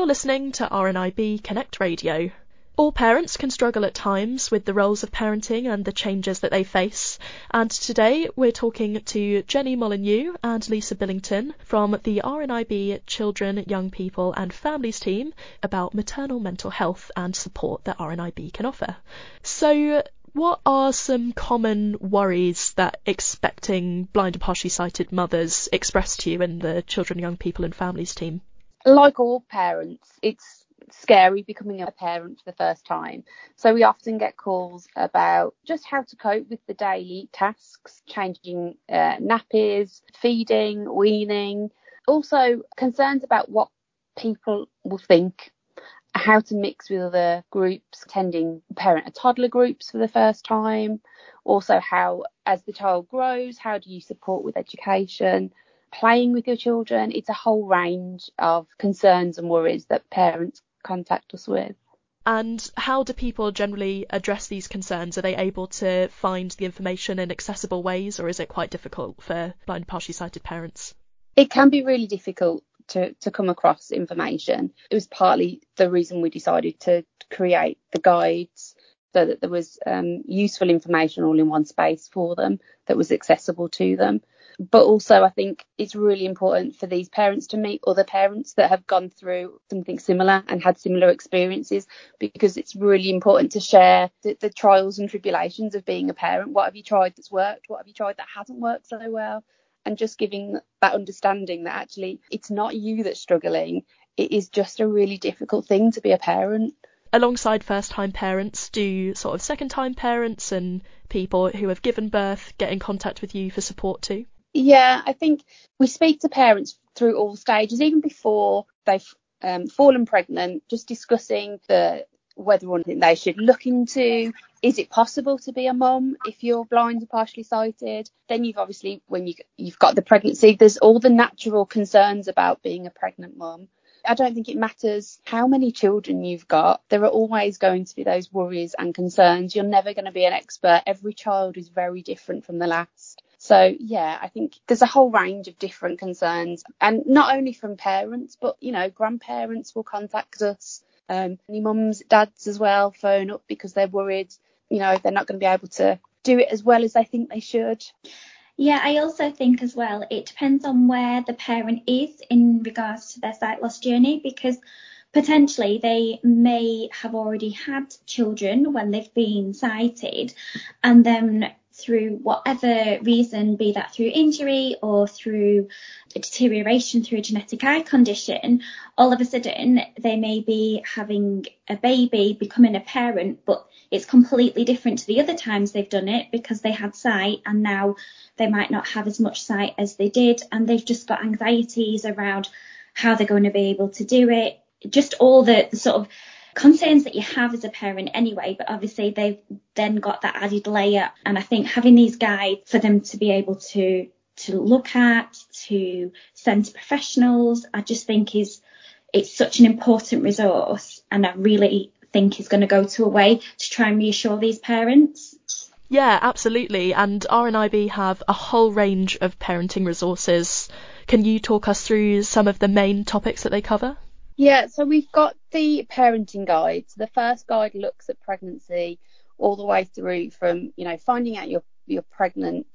You're listening to RNIB Connect Radio. All parents can struggle at times with the roles of parenting and the changes that they face. And today we're talking to Jenny Molyneux and Lisa Billington from the RNIB Children, Young People and Families team about maternal mental health and support that RNIB can offer. So, what are some common worries that expecting blind and partially sighted mothers express to you in the Children, Young People and Families team? Like all parents, it's scary becoming a parent for the first time. So we often get calls about just how to cope with the daily tasks, changing nappies, feeding, weaning. Also concerns about what people will think, how to mix with other groups, attending parent and toddler groups for the first time. Also how, as the child grows, how do you support with education, playing with your children? It's a whole range of concerns and worries that parents contact us with. And how do people generally address these concerns? Are they able to find the information in accessible ways, or is it quite difficult for blind and partially sighted parents? It can be really difficult to come across information. It was partly the reason we decided to create the guides, so that there was useful information all in one space for them that was accessible to them. But also I think it's really important for these parents to meet other parents that have gone through something similar and had similar experiences, because it's really important to share the trials and tribulations of being a parent. What have you tried that's worked? What have you tried that hasn't worked so well? And just giving that understanding that actually it's not you that's struggling. It is just a really difficult thing to be a parent. Alongside first-time parents, do sort of second-time parents and people who have given birth get in contact with you for support too? Yeah, I think we speak to parents through all stages, even before they've fallen pregnant, just discussing whether or not they should look into, is it possible to be a mum if you're blind or partially sighted? Then you've obviously, when you've got the pregnancy, there's all the natural concerns about being a pregnant mum. I don't think it matters how many children you've got. There are always going to be those worries and concerns. You're never going to be an expert. Every child is very different from the last. So, yeah, I think there's a whole range of different concerns, and not only from parents, but, grandparents will contact us. Any mums, dads as well phone up because they're worried, they're not going to be able to do it as well as they think they should. Yeah, I also think as well, it depends on where the parent is in regards to their sight loss journey, because potentially they may have already had children when they've been sighted, and then through whatever reason, be that through injury or through a deterioration through a genetic eye condition, all of a sudden they may be having a baby, becoming a parent, but it's completely different to the other times they've done it because they had sight and now they might not have as much sight as they did, and they've just got anxieties around how they're going to be able to do it. Just all the sort of concerns that you have as a parent anyway, but obviously they've then got that added layer. And I think having these guides for them to be able to look at, to send to professionals, I just think it's such an important resource, and I really think is going to go to a way to try and reassure these parents. Yeah, absolutely. And RNIB have a whole range of parenting resources. Can you talk us through some of the main topics that they cover? Yeah, so we've got the parenting guide. So the first guide looks at pregnancy all the way through from, finding out you're pregnant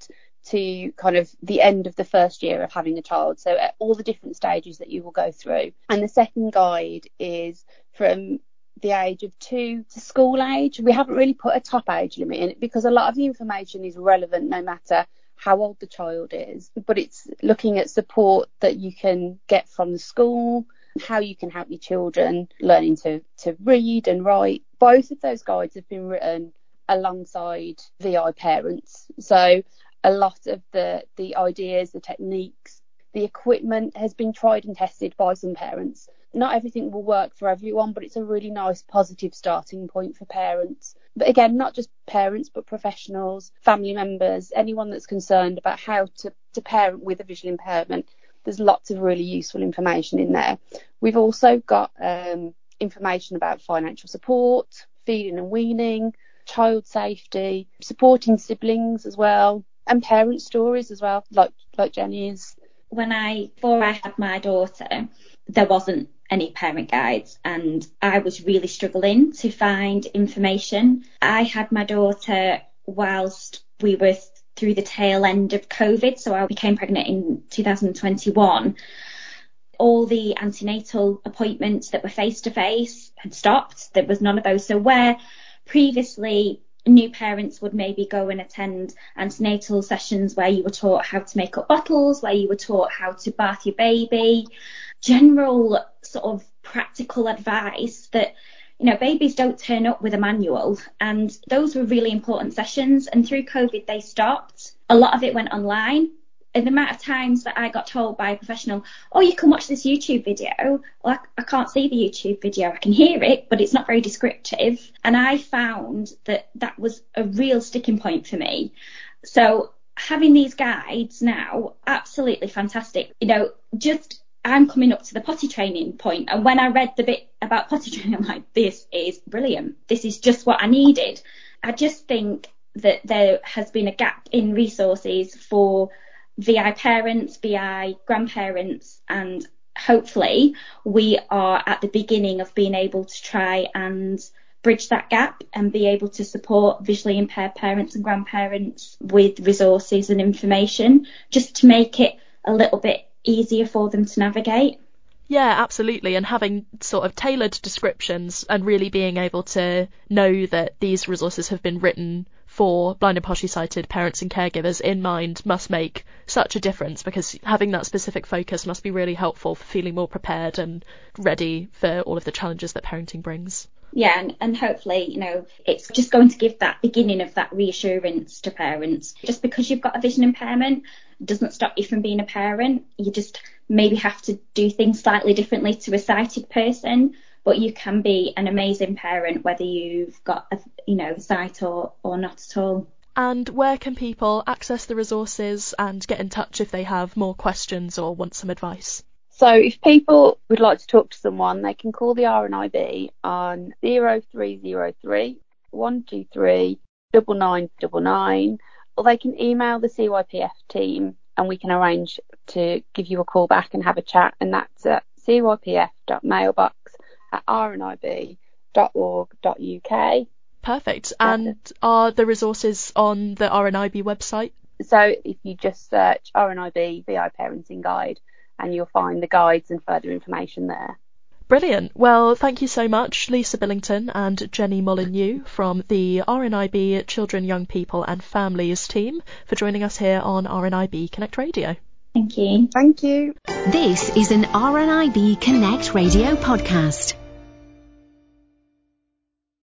to kind of the end of the first year of having a child. So at all the different stages that you will go through. And the second guide is from the age of 2 to school age. We haven't really put a top age limit in it because a lot of the information is relevant no matter how old the child is. But it's looking at support that you can get from the school, how you can help your children learning to read and write. Both of those guides have been written alongside VI parents. So a lot of the ideas, the techniques, the equipment has been tried and tested by some parents. Not everything will work for everyone, but it's a really nice positive starting point for parents. But again, not just parents, but professionals, family members, anyone that's concerned about how to parent with a visual impairment. There's lots of really useful information in there. We've also got information about financial support, feeding and weaning, child safety, supporting siblings as well, and parent stories as well, like Jenny's. Before I had my daughter, there wasn't any parent guides, and I was really struggling to find information. I had my daughter whilst we were through the tail end of COVID, so I became pregnant in 2021. All the antenatal appointments that were face-to-face had stopped. There was none of those. So where previously new parents would maybe go and attend antenatal sessions where you were taught how to make up bottles, where you were taught how to bath your baby, general sort of practical advice that, you know, babies don't turn up with a manual, and those were really important sessions. And through COVID, they stopped. A lot of it went online. And the amount of times that I got told by a professional, oh, you can watch this YouTube video. Well, I can't see the YouTube video. I can hear it, but it's not very descriptive. And I found that was a real sticking point for me. So having these guides now, absolutely fantastic. You know, just I'm coming up to the potty training point. And when I read the bit about potty training, I'm like, this is brilliant. This is just what I needed. I just think that there has been a gap in resources for VI parents, VI grandparents, and hopefully we are at the beginning of being able to try and bridge that gap and be able to support visually impaired parents and grandparents with resources and information, just to make it a little bit easier for them to navigate. Yeah, absolutely. And having sort of tailored descriptions and really being able to know that these resources have been written for blind and partially sighted parents and caregivers in mind must make such a difference, because having that specific focus must be really helpful for feeling more prepared and ready for all of the challenges that parenting brings. Yeah, and hopefully, you know, it's just going to give that beginning of that reassurance to parents. Just because you've got a vision impairment doesn't stop you from being a parent. You just maybe have to do things slightly differently to a sighted person, but you can be an amazing parent whether you've got a sight or not at all. And where can people access the resources and get in touch if they have more questions or want some advice? So if people would like to talk to someone, they can call the RNIB on 0303 123 9999, or they can email the CYPF team and we can arrange to give you a call back and have a chat, and that's at cypf.mailbox@rnib.org.uk. Perfect. And are the resources on the RNIB website? So if you just search RNIB VI Parenting Guide, and you'll find the guides and further information there. Brilliant. Well, thank you so much, Lisa Billington and Jenny Molyneux from the RNIB Children, Young People and Families team, for joining us here on RNIB Connect Radio. Thank you. Thank you. This is an RNIB Connect Radio podcast.